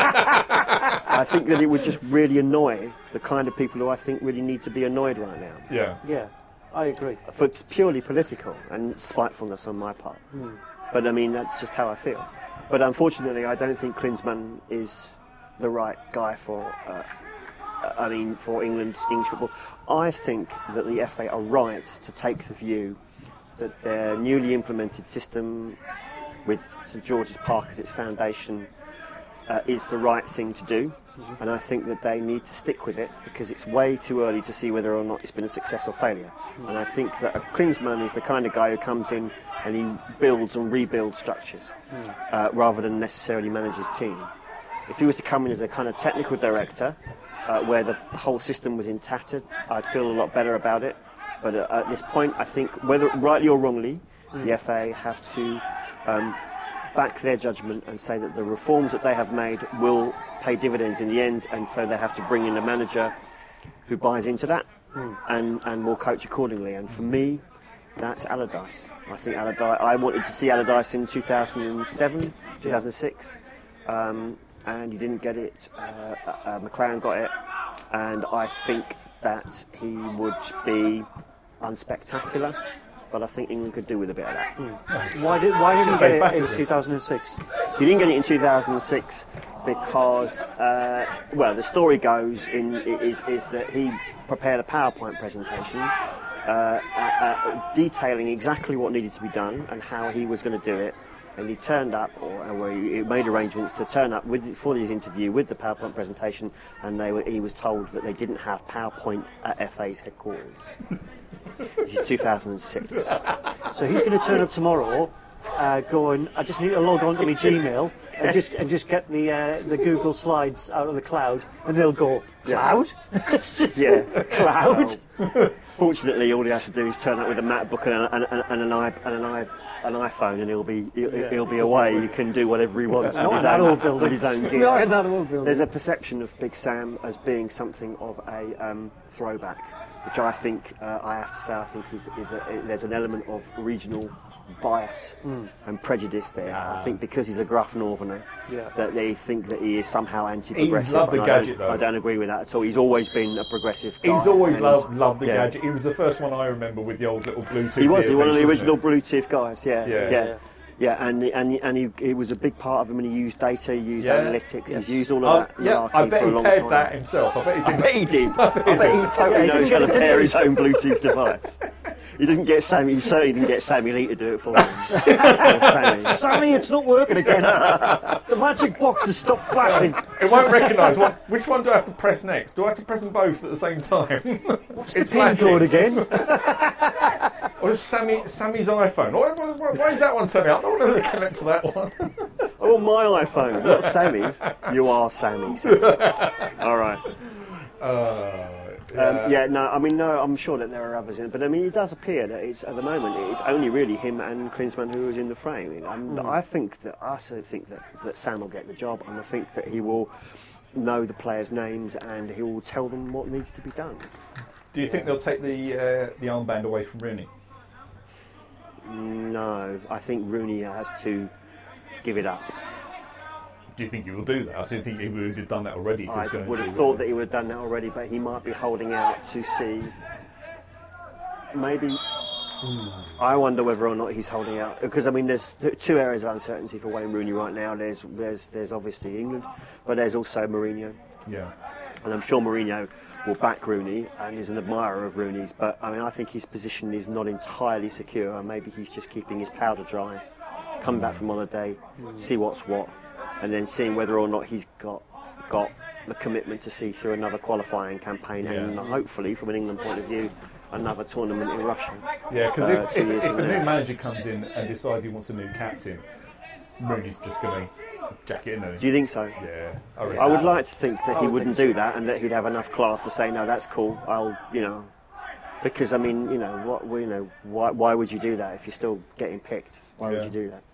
[SPEAKER 2] I think that it would just really annoy the kind of people who I think really need to be annoyed right now.
[SPEAKER 1] Yeah.
[SPEAKER 3] Yeah, I agree.
[SPEAKER 2] For it's purely political and spitefulness on my part.
[SPEAKER 3] Hmm.
[SPEAKER 2] But I mean, that's just how I feel. But unfortunately, I don't think Klinsmann is the right guy for. Uh, I mean, for England, English football. I think that the F A are right to take the view that their newly implemented system, with St George's Park as its foundation, uh, is the right thing to do. Mm-hmm. And I think that they need to stick with it because it's way too early to see whether or not it's been a success or failure. Mm-hmm. And I think that a Klinsmann is the kind of guy who comes in and he builds and rebuilds structures mm. uh, rather than necessarily manage his team. If he was to come in as a kind of technical director, uh, where the whole system was in tatter, I'd feel a lot better about it. But uh, at this point, I think, whether rightly or wrongly, mm. the F A have to um, back their judgment and say that the reforms that they have made will pay dividends in the end, and so they have to bring in a manager who buys into that mm. and, and will coach accordingly. And for me, that's Allardyce. I think Allardyce. I wanted to see Allardyce in two thousand seven, two thousand six. Um, and he didn't get it. Uh, uh, McLaren got it, and I think that he would be unspectacular. But I think England could do with a bit of that.
[SPEAKER 3] Mm. Why did Why didn't he get it in two thousand six?
[SPEAKER 2] He didn't get it in two thousand six because, uh, well, the story goes in is, is that he prepared a PowerPoint presentation uh, uh, uh, detailing exactly what needed to be done and how he was going to do it. And he turned up, or, or he made arrangements to turn up with for his interview with the PowerPoint presentation, and they were, he was told that they didn't have PowerPoint at F A's headquarters. This is two thousand six.
[SPEAKER 3] So he's going to turn up tomorrow, uh, going, I just need to log on to my Gmail and just and just get the uh, the Google Slides out of the cloud, and they'll go, cloud?
[SPEAKER 2] Yeah.
[SPEAKER 3] Cloud?
[SPEAKER 2] Well, fortunately, all he has to do is turn up with a MacBook and, an, and, and, an, i, and an, i, an iPhone, and he'll be he'll,
[SPEAKER 3] Yeah.
[SPEAKER 2] he'll be away. He can do whatever he wants with
[SPEAKER 3] Not
[SPEAKER 2] his,
[SPEAKER 3] in that
[SPEAKER 2] own,
[SPEAKER 3] old building.
[SPEAKER 2] with his own gear.
[SPEAKER 3] Not in that old building.
[SPEAKER 2] There's a perception of Big Sam as being something of a um, throwback, which I think, uh, I have to say, I think is, is a, there's an element of regional bias
[SPEAKER 3] Mm.
[SPEAKER 2] and prejudice there.
[SPEAKER 1] Ah.
[SPEAKER 2] I think because he's a gruff northerner,
[SPEAKER 3] Yeah.
[SPEAKER 2] that they think that he is somehow anti-progressive.
[SPEAKER 1] He's loved the
[SPEAKER 2] and I
[SPEAKER 1] gadget,
[SPEAKER 2] don't,
[SPEAKER 1] though.
[SPEAKER 2] I don't agree with that at all. He's always been a progressive guy.
[SPEAKER 1] He's always
[SPEAKER 2] and
[SPEAKER 1] loved, loved the
[SPEAKER 2] yeah.
[SPEAKER 1] gadget. He was the first one I remember with the old little Bluetooth.
[SPEAKER 2] He was he one of the
[SPEAKER 1] earpiece,
[SPEAKER 2] original
[SPEAKER 1] wasn't
[SPEAKER 2] Bluetooth guys. Yeah,
[SPEAKER 1] Yeah.
[SPEAKER 2] yeah,
[SPEAKER 3] Yeah.
[SPEAKER 2] yeah. And and and he, he was a big part of him. And he used data, he used
[SPEAKER 1] Yeah.
[SPEAKER 2] analytics,
[SPEAKER 3] Yes.
[SPEAKER 2] he's used all
[SPEAKER 1] it?
[SPEAKER 2] of
[SPEAKER 1] Oh,
[SPEAKER 2] that.
[SPEAKER 1] yeah,
[SPEAKER 2] malarkey
[SPEAKER 1] I bet
[SPEAKER 2] for a
[SPEAKER 1] he
[SPEAKER 2] long
[SPEAKER 1] paired
[SPEAKER 2] time.
[SPEAKER 1] that himself. I bet he
[SPEAKER 2] I
[SPEAKER 1] did.
[SPEAKER 2] bet he did. I bet he totally
[SPEAKER 3] Yeah,
[SPEAKER 2] knows
[SPEAKER 3] he
[SPEAKER 2] how to
[SPEAKER 3] didn't
[SPEAKER 2] pair
[SPEAKER 3] get
[SPEAKER 2] his own Bluetooth device. He didn't get Sammy. He certainly didn't get Sammy Lee to do it for him. Or Sammy.
[SPEAKER 3] Sammy, it's not working again. The magic box has stopped flashing.
[SPEAKER 1] It won't recognise what. Which one do I have to press next? Do I have to press them both at the same time?
[SPEAKER 3] What's the
[SPEAKER 1] It's
[SPEAKER 3] pin
[SPEAKER 1] flashing.
[SPEAKER 3] code again?
[SPEAKER 1] Or is Sammy Sammy's iPhone? Why, why, why is that one turning up? I don't want to connect to that one.
[SPEAKER 2] I want my iPhone, not Sammy's. You are Sammy's. All right.
[SPEAKER 1] Uh,
[SPEAKER 2] Um, yeah, no, I mean, no, I'm sure that there are others in it, but I mean, it does appear that it's at the moment it's only really him and Klinsmann who is in the frame, and I think that I also think that that Sam will get the job, and I think that he will know the players' names and he will tell them what needs to be done.
[SPEAKER 1] Do you think they'll take the uh, the armband away from Rooney?
[SPEAKER 2] No, I think Rooney has to give it up.
[SPEAKER 1] Do you think he will do that? I do think he would have done that already. If he
[SPEAKER 2] I
[SPEAKER 1] was going
[SPEAKER 2] would
[SPEAKER 1] to
[SPEAKER 2] have
[SPEAKER 1] do
[SPEAKER 2] thought that he would have done that already, but he might be holding out to see. Maybe. I wonder whether or not he's holding out, because I mean, there's th- two areas of uncertainty for Wayne Rooney right now. There's there's there's obviously England, but there's also Mourinho,
[SPEAKER 1] Yeah.
[SPEAKER 2] and I'm sure Mourinho will back Rooney and is an admirer of Rooney's. But I mean, I think his position is not entirely secure, and maybe he's just keeping his powder dry, come back from holiday, see what's what, and then seeing whether or not he's got got the commitment to see through another qualifying campaign,
[SPEAKER 1] Yeah.
[SPEAKER 2] and hopefully, from an England point of view, another tournament in Russia.
[SPEAKER 1] Yeah, because
[SPEAKER 2] Uh,
[SPEAKER 1] if,
[SPEAKER 2] two
[SPEAKER 1] if,
[SPEAKER 2] years
[SPEAKER 1] if
[SPEAKER 2] from
[SPEAKER 1] a
[SPEAKER 2] now.
[SPEAKER 1] new manager comes in and decides he wants a new captain, Rooney's just going to jack it in. Isn't
[SPEAKER 2] Do you think so?
[SPEAKER 1] he? Yeah. I, reckon.
[SPEAKER 2] I would like to think that
[SPEAKER 3] I
[SPEAKER 2] he
[SPEAKER 3] would
[SPEAKER 2] wouldn't
[SPEAKER 3] think
[SPEAKER 2] do that, and that he'd have enough class to say, no, that's cool. I'll, you know, because I mean, you know, what, you know, why, why would you do that if you're still getting picked? Why would
[SPEAKER 1] Yeah.
[SPEAKER 2] you do that?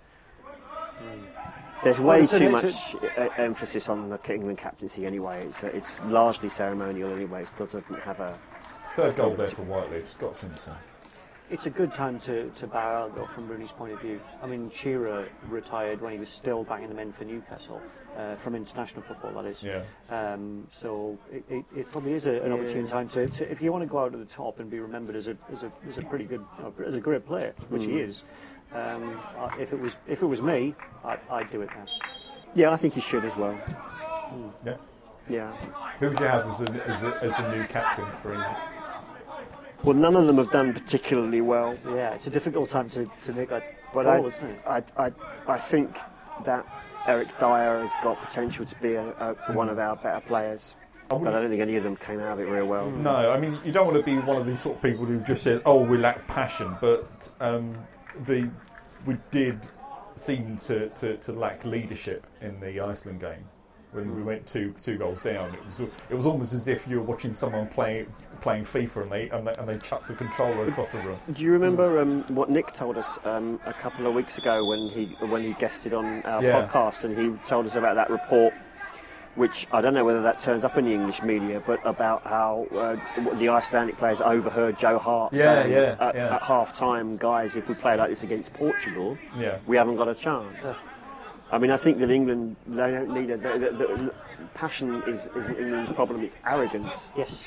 [SPEAKER 2] There's way
[SPEAKER 3] it's a-
[SPEAKER 2] too
[SPEAKER 3] it's
[SPEAKER 2] much uh, emphasis on the England captaincy anyway. It's uh, it's largely ceremonial anyway. It doesn't have a.
[SPEAKER 1] Third goal there for Whiteleaf, Scott Simpson.
[SPEAKER 3] It's a good time to, to bow out, though, from Rooney's point of view. I mean, Shearer retired when he was still banging the men for Newcastle, uh, from international football, that is.
[SPEAKER 1] Yeah.
[SPEAKER 3] Um, so it, it, it probably is a, an
[SPEAKER 2] Yeah.
[SPEAKER 3] opportune time to, to, if you want to go out to the top and be remembered as a as a, as a pretty good, you know, as a great player, which he is. Um, I- if it was if it was me, I, I'd do it now.
[SPEAKER 2] Yeah, I think he should as well.
[SPEAKER 1] Yeah.
[SPEAKER 2] Yeah.
[SPEAKER 1] Who would you have as a, as a, as a new captain for England?
[SPEAKER 2] Well, none of them have done particularly well.
[SPEAKER 3] Yeah, it's a difficult time to, to make that
[SPEAKER 2] But
[SPEAKER 3] call,
[SPEAKER 2] I,
[SPEAKER 3] isn't it?
[SPEAKER 2] I, I, I think that Eric Dyer has got potential to be a, a, one of our better players.
[SPEAKER 1] I
[SPEAKER 2] But I
[SPEAKER 1] wouldn't-
[SPEAKER 2] don't think any of them came out of it real well.
[SPEAKER 1] No, I mean, you don't want to be one of these sort of people who just says, oh, we lack passion, but um, the we did seem to, to, to lack leadership in the Iceland game. When we went two two goals down, it was it was almost as if you were watching someone play, playing FIFA and they, and they and they chucked the controller across the room.
[SPEAKER 2] Do you remember um, what Nick told us um, a couple of weeks ago when he when he guested on our
[SPEAKER 1] Yeah.
[SPEAKER 2] podcast, and he told us about that report, which I don't know whether that turns up in the English media, but about how uh, the Icelandic players overheard Joe Hart
[SPEAKER 1] Yeah,
[SPEAKER 2] saying
[SPEAKER 1] yeah,
[SPEAKER 2] at,
[SPEAKER 1] yeah.
[SPEAKER 2] at half time, guys, if we play like this against Portugal,
[SPEAKER 1] Yeah.
[SPEAKER 2] we haven't got a chance. I mean, I think that England, they don't need a... The, the, the passion is, isn't England's problem, it's arrogance.
[SPEAKER 3] Yes.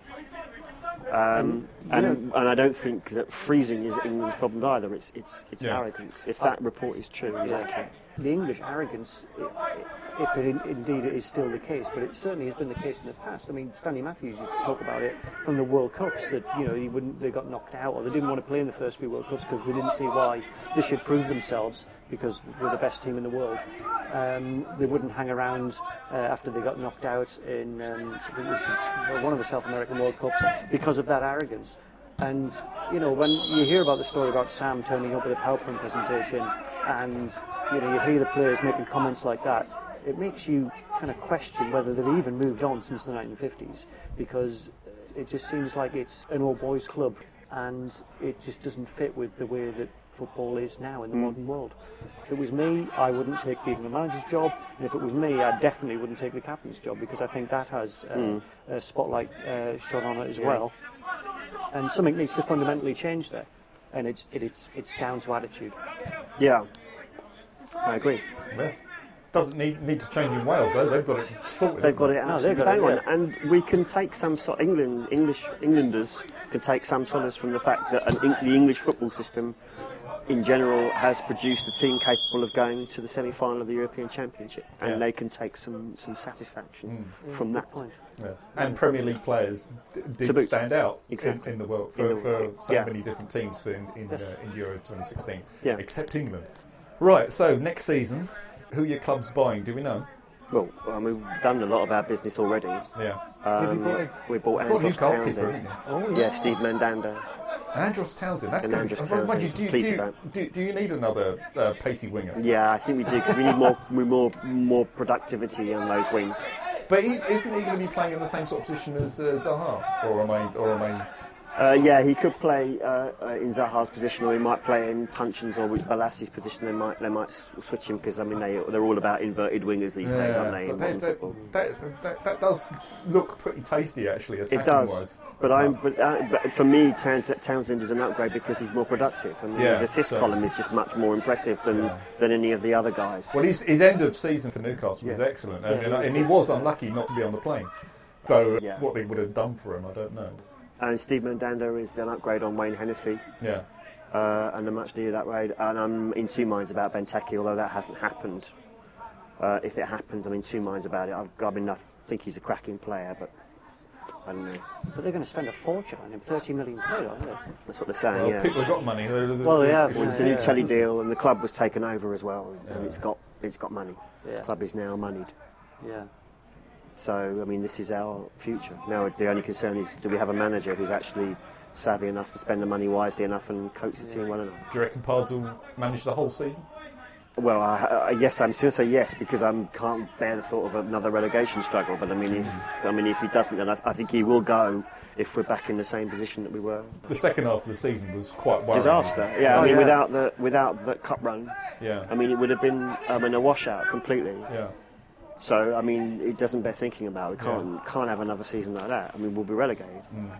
[SPEAKER 2] Um, and, and I don't think that freezing is England's problem either. It's it's it's
[SPEAKER 1] Yeah.
[SPEAKER 2] arrogance. If that report is true, is accurate.
[SPEAKER 3] The English arrogance, i- if it in, indeed it is still the case, but it certainly has been the case in the past. I mean, Stanley Matthews used to talk about it from the World Cups that you know he wouldn't, they got knocked out or they didn't want to play in the first few World Cups because they didn't see why they should prove themselves because we're the best team in the world. Um, they wouldn't hang around uh, after they got knocked out in um, I think it was one of the South American World Cups because of that arrogance. And you know, when you hear about the story about Sam turning up with a PowerPoint presentation, and you know you hear the players making comments like that, it makes you kind of question whether they've even moved on since the nineteen fifties, because it just seems like it's an old boys club, and it just doesn't fit with the way that football is now in the mm. modern world. If it was me, I wouldn't take the England manager's job, and if it was me, I definitely wouldn't take the captain's job, because I think that has uh, mm. a spotlight uh, shot on it as yeah. well. And something needs to fundamentally change there, and it's it, it's it's down to attitude.
[SPEAKER 2] Yeah, I agree.
[SPEAKER 1] Yeah. Doesn't need need to change in Wales though. They've got it sorted.
[SPEAKER 2] They've got it
[SPEAKER 3] No, they've got
[SPEAKER 2] bang
[SPEAKER 3] it,
[SPEAKER 2] on,
[SPEAKER 3] yeah.
[SPEAKER 2] and we can take some sort. England, English, Englanders can take some solace from the fact that an, the English football system, in general, has produced a team capable of going to the semi-final of the European Championship, and
[SPEAKER 1] Yeah.
[SPEAKER 2] they can take some some satisfaction
[SPEAKER 1] Mm.
[SPEAKER 2] from
[SPEAKER 3] Yeah,
[SPEAKER 2] that.
[SPEAKER 3] good point.
[SPEAKER 1] Yeah. And Premier League players d-
[SPEAKER 2] To
[SPEAKER 1] did
[SPEAKER 2] boot.
[SPEAKER 1] stand out
[SPEAKER 2] Exactly.
[SPEAKER 1] in, in the world
[SPEAKER 2] In
[SPEAKER 1] for,
[SPEAKER 2] the-
[SPEAKER 1] for so
[SPEAKER 2] yeah.
[SPEAKER 1] many different teams for in, in, uh, in Euro twenty sixteen,
[SPEAKER 2] Yeah.
[SPEAKER 1] except England. Right, so next season, who are your clubs buying? Do we know?
[SPEAKER 2] Well, um, we've done a lot of our business already.
[SPEAKER 1] Yeah.
[SPEAKER 3] Have you
[SPEAKER 2] Um,
[SPEAKER 3] bought him?
[SPEAKER 2] we bought
[SPEAKER 1] Got a new
[SPEAKER 2] Andros
[SPEAKER 1] goalkeeper,
[SPEAKER 2] Townsend.
[SPEAKER 1] haven't you?
[SPEAKER 3] Oh
[SPEAKER 2] Yeah, Steve Mandanda.
[SPEAKER 1] Andros Townsend. That's
[SPEAKER 2] And
[SPEAKER 1] good.
[SPEAKER 2] Andros
[SPEAKER 1] I was wondering,
[SPEAKER 2] Townsend,
[SPEAKER 1] do, you,
[SPEAKER 2] pleased
[SPEAKER 1] do,
[SPEAKER 2] with
[SPEAKER 1] you,
[SPEAKER 2] that.
[SPEAKER 1] do, do you need another uh, pacey winger?
[SPEAKER 2] Yeah, I think we do because we need more, we more, more productivity on those wings.
[SPEAKER 1] But he's, isn't he going to be playing in the same sort of position as uh, Zaha? Or am I? Or am I?
[SPEAKER 2] Uh, yeah, he could play uh, uh, in Zaha's position, or he might play in Punchin's or with Balassi's position. They might, they might s- switch him because I mean they, they're all about inverted wingers these days, aren't they? In
[SPEAKER 1] but
[SPEAKER 2] modern
[SPEAKER 1] that,
[SPEAKER 2] football.
[SPEAKER 1] that, that, that does look pretty tasty, actually.
[SPEAKER 2] It
[SPEAKER 1] attacking
[SPEAKER 2] does,
[SPEAKER 1] wise.
[SPEAKER 2] but I'm, but, uh, but for me, Towns- Townsend is an upgrade because he's more productive, and
[SPEAKER 1] Yeah,
[SPEAKER 2] his assist
[SPEAKER 1] so-
[SPEAKER 2] column is just much more impressive than,
[SPEAKER 1] Yeah.
[SPEAKER 2] than any of the other guys.
[SPEAKER 1] Well, his, his end of season for Newcastle was
[SPEAKER 2] Yeah.
[SPEAKER 1] excellent, and,
[SPEAKER 3] Yeah,
[SPEAKER 1] and,
[SPEAKER 3] he was
[SPEAKER 1] and he was unlucky not to be on the plane. Though
[SPEAKER 2] Yeah.
[SPEAKER 1] what they would have done for him, I don't know.
[SPEAKER 2] And Steve Mandanda is an upgrade on Wayne Hennessy,
[SPEAKER 1] Yeah,
[SPEAKER 2] uh, and a much needed upgrade. And I'm in two minds about Benteke, although that hasn't happened. Uh, if it happens, I'm in two minds about it. I've, I mean, I think he's a cracking player, but I don't know.
[SPEAKER 3] But they're going to spend a fortune on him, thirty million quid, aren't they?
[SPEAKER 2] That's what they're saying.
[SPEAKER 1] well,
[SPEAKER 2] yeah.
[SPEAKER 1] people have got money. They're- they're-
[SPEAKER 3] Well, yeah,
[SPEAKER 2] Well, it's a
[SPEAKER 3] Yeah,
[SPEAKER 2] new
[SPEAKER 3] yeah.
[SPEAKER 2] telly deal, and the club was taken over as well, and
[SPEAKER 1] Yeah.
[SPEAKER 2] it's got it's got money.
[SPEAKER 3] Yeah.
[SPEAKER 2] The club is now moneyed.
[SPEAKER 3] Yeah.
[SPEAKER 2] So, I mean, this is our future. Now, the only concern is, do we have a manager who's actually savvy enough to spend the money wisely enough and coach the team well enough?
[SPEAKER 1] Do you reckon Pards will manage the whole season?
[SPEAKER 2] Well, I, I, yes, I'm still say yes because I can't bear the thought of another relegation struggle. But I mean, if I mean if he doesn't, then I, I think he will go if we're back in the same position that we were.
[SPEAKER 1] The second half of the season was quite worrying.
[SPEAKER 2] Disaster. Yeah,
[SPEAKER 3] Oh,
[SPEAKER 2] I mean,
[SPEAKER 3] yeah.
[SPEAKER 2] without the without the cup run,
[SPEAKER 1] Yeah,
[SPEAKER 2] I mean, it would have been I mean a washout completely.
[SPEAKER 1] yeah.
[SPEAKER 2] So I mean, it doesn't bear thinking about. We can't can't have another season like that. I mean, we'll be relegated.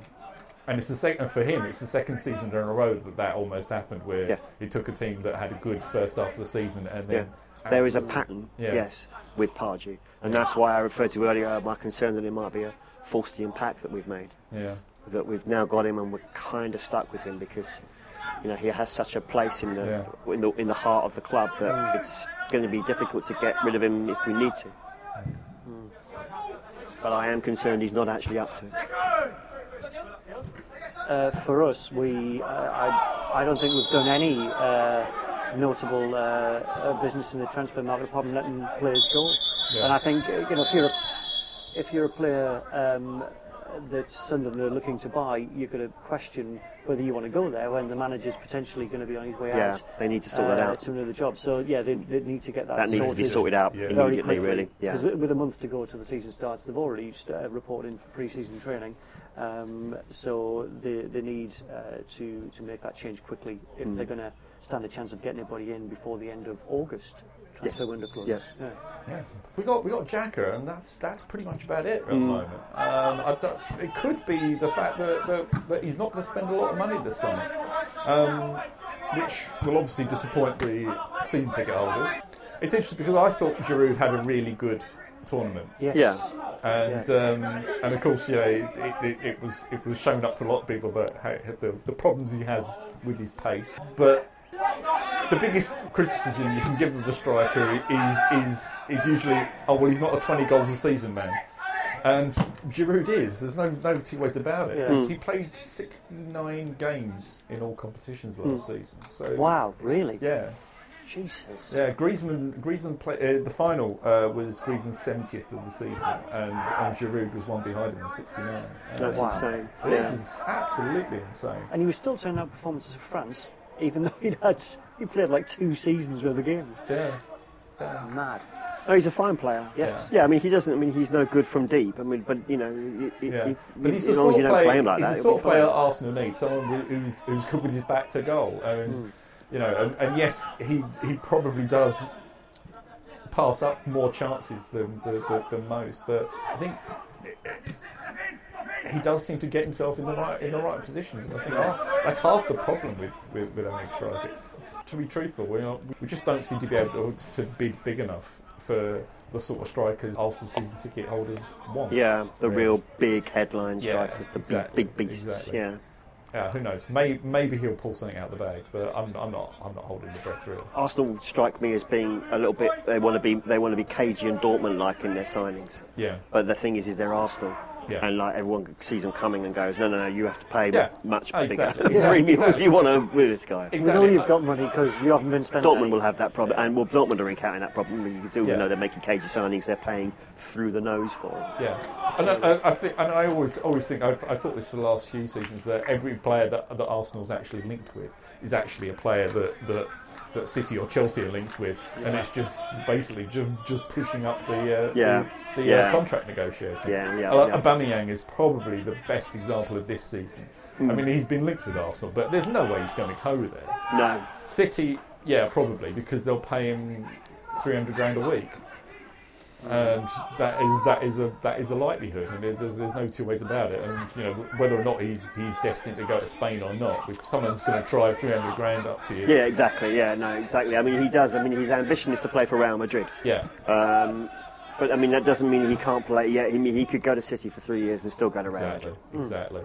[SPEAKER 1] And it's the second for him. It's the second season in a row that that almost happened, where
[SPEAKER 2] Yeah.
[SPEAKER 1] he took a team that had a good first half of the season, and then
[SPEAKER 2] There is a
[SPEAKER 1] absolutely-
[SPEAKER 2] pattern,
[SPEAKER 1] Yeah.
[SPEAKER 2] yes, with Pardew, and that's why I referred to earlier my concern that it might be a Faustian pact that we've made.
[SPEAKER 1] Yeah,
[SPEAKER 2] That we've now got him and we're kind of stuck with him because you know he has such a place in the
[SPEAKER 1] Yeah.
[SPEAKER 2] in the in the heart of the club that it's going to be difficult to get rid of him if we need to. Mm. But I am concerned he's not actually up to it.
[SPEAKER 3] Uh, for us, we uh, I, I don't think we've done any uh, notable uh, uh, business in the transfer market apart from letting players go.
[SPEAKER 1] Yeah.
[SPEAKER 3] And I think uh, you know if you're a, if you're a player um, that Sunderland are looking to buy, you're going to question whether you want to go there when the manager's potentially going to be on his way
[SPEAKER 2] Yeah,
[SPEAKER 3] out.
[SPEAKER 2] they need to sort that
[SPEAKER 3] uh,
[SPEAKER 2] out.
[SPEAKER 3] to another job. So yeah, they, they need to get that.
[SPEAKER 2] That needs
[SPEAKER 3] sorted
[SPEAKER 2] to be sorted out
[SPEAKER 1] Yeah.
[SPEAKER 3] very
[SPEAKER 2] immediately,
[SPEAKER 3] quickly.
[SPEAKER 2] really. Yeah.
[SPEAKER 3] Because with a month to go till the season starts, they've already uh, reported in for pre-season training. Um, so they, they need uh, to, to make that change quickly if
[SPEAKER 2] Mm.
[SPEAKER 3] they're going to stand a chance of getting anybody in before the end of August. Transfer
[SPEAKER 2] Yes.
[SPEAKER 3] window closes.
[SPEAKER 2] Yes.
[SPEAKER 3] Yeah.
[SPEAKER 1] yeah. We got we got Xhaka, and that's that's pretty much about it at the
[SPEAKER 2] Mm.
[SPEAKER 1] moment. Um, I don't, it could be the fact that, that, that he's not going to spend a lot of money this summer, um, which will obviously disappoint the season ticket holders. it's interesting because I thought Giroud had a really good tournament.
[SPEAKER 3] Yes.
[SPEAKER 2] Yeah.
[SPEAKER 1] And
[SPEAKER 3] Yeah.
[SPEAKER 1] um, and of course, you know, it, it, it was it was shown up for a lot of people about how, the the problems he has with his pace. But the biggest criticism you can give of a striker is is is usually, oh well, he's not a twenty goals a season man. And Giroud is. There's no no two ways about it.
[SPEAKER 3] Yeah.
[SPEAKER 2] Mm.
[SPEAKER 1] He played sixty-nine games in all competitions last
[SPEAKER 2] Mm.
[SPEAKER 1] season. So
[SPEAKER 3] Wow, really?
[SPEAKER 1] yeah.
[SPEAKER 3] Jesus.
[SPEAKER 1] Yeah, Griezmann. Griezmann play, uh, the final uh, was Griezmann's seventieth of the season, and, and Giroud was one behind him with sixty-nine. Uh,
[SPEAKER 2] That's
[SPEAKER 3] Wow.
[SPEAKER 2] insane.
[SPEAKER 1] This
[SPEAKER 2] Yeah.
[SPEAKER 1] is absolutely insane.
[SPEAKER 3] And he was still turning out performances for France, even though he'd had he played like two seasons worth of games.
[SPEAKER 1] Yeah. yeah.
[SPEAKER 3] Mad.
[SPEAKER 2] Oh, he's a fine player.
[SPEAKER 3] Yes.
[SPEAKER 2] Yeah, I mean, he doesn't. I mean, he's no good from deep. I mean, but you know, i- i-
[SPEAKER 1] Yeah.
[SPEAKER 2] if,
[SPEAKER 1] But he's
[SPEAKER 2] as
[SPEAKER 1] the
[SPEAKER 2] long
[SPEAKER 1] sort
[SPEAKER 2] as you
[SPEAKER 1] of
[SPEAKER 2] don't
[SPEAKER 1] player,
[SPEAKER 2] play him like
[SPEAKER 1] he's
[SPEAKER 2] that,
[SPEAKER 1] the
[SPEAKER 2] it'll
[SPEAKER 1] sort
[SPEAKER 2] be
[SPEAKER 1] of player
[SPEAKER 2] fine.
[SPEAKER 1] Arsenal needs, someone who's who's good with his back to goal. And
[SPEAKER 3] Mm.
[SPEAKER 1] you know, and, and yes, he he probably does pass up more chances than than, than, than most, but I think he does seem to get himself in the right in the right positions. And I think oh, that's half the problem with with, with having a striker. To be truthful, we are, we just don't seem to be able to, to be big enough for the sort of strikers Arsenal season ticket holders want.
[SPEAKER 2] Yeah, the
[SPEAKER 1] Really.
[SPEAKER 2] real big headline
[SPEAKER 1] Yeah,
[SPEAKER 2] strikers, the
[SPEAKER 1] exactly,
[SPEAKER 2] big, big beasts.
[SPEAKER 1] exactly.
[SPEAKER 2] Yeah.
[SPEAKER 1] Yeah, who knows? May, maybe he'll pull something out of the bag, but I'm, I'm not. I'm not holding the breath really.
[SPEAKER 2] Arsenal strike me as being a little bit. They want to be. They want to be cagey and Dortmund-like in their signings.
[SPEAKER 1] Yeah,
[SPEAKER 2] But the thing is, is they're Arsenal,
[SPEAKER 1] yeah.
[SPEAKER 2] and like everyone sees them coming and goes, no, no, no, you have to pay
[SPEAKER 1] Yeah.
[SPEAKER 2] much
[SPEAKER 1] Oh,
[SPEAKER 2] bigger
[SPEAKER 1] exactly.
[SPEAKER 2] premium
[SPEAKER 1] Exactly.
[SPEAKER 2] if you want to with this guy.
[SPEAKER 3] We know
[SPEAKER 1] Exactly.
[SPEAKER 3] you've got money because you haven't been spending.
[SPEAKER 2] Dortmund
[SPEAKER 3] any.
[SPEAKER 2] will have that problem, and well, Dortmund are encountering that problem because even
[SPEAKER 1] Yeah.
[SPEAKER 2] though they're making cagey signings, they're paying through the nose for them.
[SPEAKER 1] Yeah, and I, I, I think, and I always, always think, I've, I thought this for the last few seasons that every player that, that Arsenal's actually linked with is actually a player that that, that City or Chelsea are linked with, and it's just basically just, just pushing up the uh,
[SPEAKER 2] Yeah.
[SPEAKER 1] the, the
[SPEAKER 2] Yeah.
[SPEAKER 1] uh, contract negotiation.
[SPEAKER 2] Yeah, yeah,
[SPEAKER 1] Uh,
[SPEAKER 2] yeah.
[SPEAKER 1] Aubameyang is probably the best example of this season. I
[SPEAKER 2] Mm.
[SPEAKER 1] mean, he's been linked with Arsenal, but there's no way he's going to go there.
[SPEAKER 2] No,
[SPEAKER 1] City, yeah, probably because they'll pay him three hundred grand a week. And that is that is a that is a likelihood. I mean, there's, there's no two ways about it. And you know whether or not he's he's destined to go to Spain or not, if someone's going to try three hundred grand up to you,
[SPEAKER 2] yeah, exactly. Yeah, no, exactly. I mean, he does. I mean, his ambition is to play for Real Madrid.
[SPEAKER 1] yeah,
[SPEAKER 2] Um, but I mean, that doesn't mean he can't play. Yeah, he, he could go to City for three years and still go to Real
[SPEAKER 1] exactly,
[SPEAKER 2] Madrid.
[SPEAKER 1] exactly.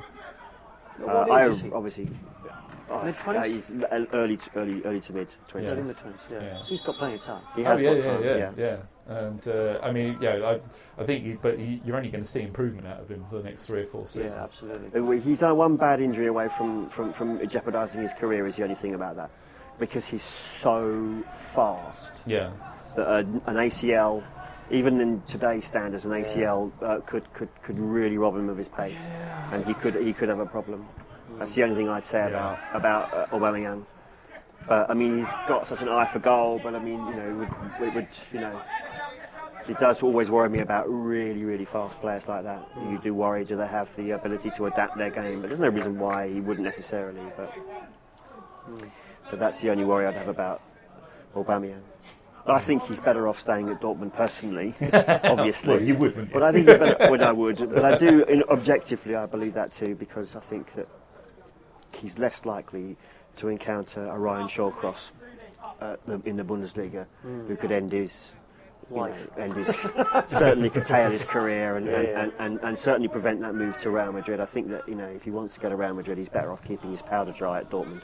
[SPEAKER 2] Uh,
[SPEAKER 3] What
[SPEAKER 2] I
[SPEAKER 3] age is he?
[SPEAKER 2] obviously. Oh,
[SPEAKER 3] Mid-twenties?
[SPEAKER 2] he's early, to, early, early to mid twenties.
[SPEAKER 3] Yeah, in the twenties. Yeah.
[SPEAKER 1] Yeah.
[SPEAKER 3] So he's got plenty of time.
[SPEAKER 2] He has
[SPEAKER 1] oh, yeah,
[SPEAKER 2] got
[SPEAKER 1] yeah,
[SPEAKER 2] time.
[SPEAKER 1] yeah,
[SPEAKER 2] Yeah,
[SPEAKER 1] yeah. And uh, I mean, yeah, I, I think, you, but you, you're only going to see improvement out of him for the next three or four seasons.
[SPEAKER 3] Yeah, absolutely.
[SPEAKER 2] Uh, He's uh, one bad injury away from, from, from jeopardising his career. Is the only thing about that, because he's so fast
[SPEAKER 1] Yeah,
[SPEAKER 2] that a, an A C L, even in today's standards, an A C L uh, could, could could really rob him of his pace, and he could he could have a problem. That's the only thing I'd say
[SPEAKER 1] Yeah.
[SPEAKER 2] about about uh, Aubameyang. But I mean, he's got such an eye for goal. But I mean, you know, it would, it would you know, it does always worry me about really really fast players like that. You do worry, do they have the ability to adapt their game? But there's no reason why he wouldn't necessarily. But but that's the only worry I'd have about Aubameyang. I think he's better off staying at Dortmund personally, obviously.
[SPEAKER 1] well, you would, wouldn't you?
[SPEAKER 2] But I think he's better, well, I would, but I do, in, objectively, I believe that too, because I think that he's less likely to encounter a Ryan Shawcross uh, the, in the Bundesliga, who could end his you know,
[SPEAKER 3] Life.
[SPEAKER 2] end his certainly curtail his career and,
[SPEAKER 3] Yeah,
[SPEAKER 2] and,
[SPEAKER 3] yeah.
[SPEAKER 2] And, and, and certainly prevent that move to Real Madrid. I think that you know if he wants to go to Real Madrid, he's better off keeping his powder dry at Dortmund.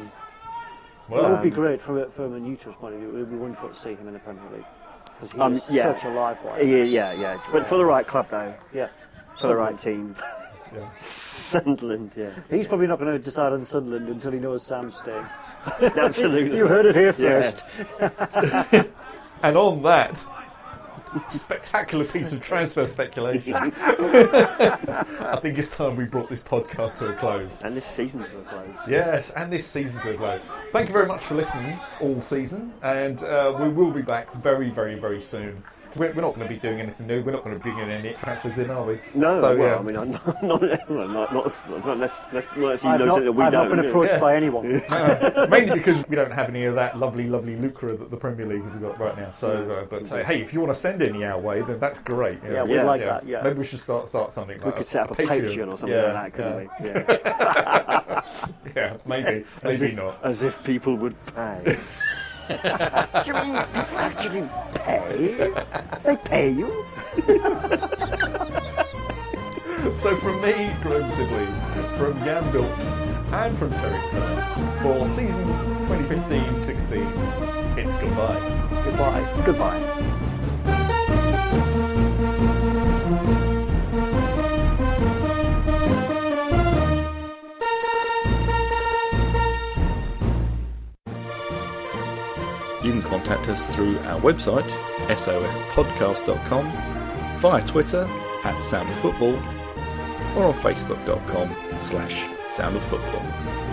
[SPEAKER 3] It would be
[SPEAKER 2] Um,
[SPEAKER 3] great from a, from a neutral point of view. It would be wonderful to see him in the Premier League because he's
[SPEAKER 2] Um, yeah.
[SPEAKER 3] such a live wire.
[SPEAKER 2] Yeah, yeah, yeah. But for the right club, though,
[SPEAKER 3] Yeah.
[SPEAKER 2] for the right team,
[SPEAKER 1] Yeah.
[SPEAKER 2] Sunderland. Yeah,
[SPEAKER 3] He's probably not going to decide on Sunderland until he knows Sam's staying.
[SPEAKER 2] absolutely.
[SPEAKER 3] You heard it here
[SPEAKER 2] Yeah.
[SPEAKER 3] first.
[SPEAKER 1] And on that spectacular piece of transfer speculation, I think it's time we brought this podcast to a close.
[SPEAKER 2] And this season to a close.
[SPEAKER 1] Yes, and this season to a close. Thank you very much for listening all season, and uh, we will be back very, very, very soon. We're, we're not going to be doing anything new. We're not going to be bringing any transfers in, are we?
[SPEAKER 2] No,
[SPEAKER 1] So,
[SPEAKER 2] well,
[SPEAKER 1] yeah.
[SPEAKER 2] I mean, I'm not, not, well, not, not, not unless, unless, unless he
[SPEAKER 3] I've
[SPEAKER 2] knows
[SPEAKER 3] not,
[SPEAKER 2] that we
[SPEAKER 3] I've
[SPEAKER 2] don't.
[SPEAKER 3] not been approached
[SPEAKER 1] Yeah.
[SPEAKER 3] by anyone.
[SPEAKER 1] Uh, mainly because we don't have any of that lovely, lovely lucre that the Premier League has got right now. So, uh, but uh, hey, if you want to send any our way, then that's great.
[SPEAKER 3] Yeah, we'd
[SPEAKER 2] Yeah.
[SPEAKER 3] like that, yeah.
[SPEAKER 1] Maybe we should start start something.
[SPEAKER 2] We
[SPEAKER 1] like
[SPEAKER 2] could set up a Patreon or something
[SPEAKER 1] yeah,
[SPEAKER 2] like that, couldn't
[SPEAKER 1] yeah.
[SPEAKER 2] we? Yeah.
[SPEAKER 1] Yeah, maybe,
[SPEAKER 2] As
[SPEAKER 1] maybe
[SPEAKER 2] if,
[SPEAKER 1] not.
[SPEAKER 2] As if people would pay. Do you mean people actually pay? They pay you?
[SPEAKER 1] So from me, Graham Sibley, from Jan Bilton, and from Terry Fern, for season twenty fifteen sixteen, it's goodbye.
[SPEAKER 2] Goodbye. Goodbye.
[SPEAKER 4] You can contact us through our website, S O F podcast dot com, via Twitter at Sound of Football, or on facebook dot com slash Sound of Football.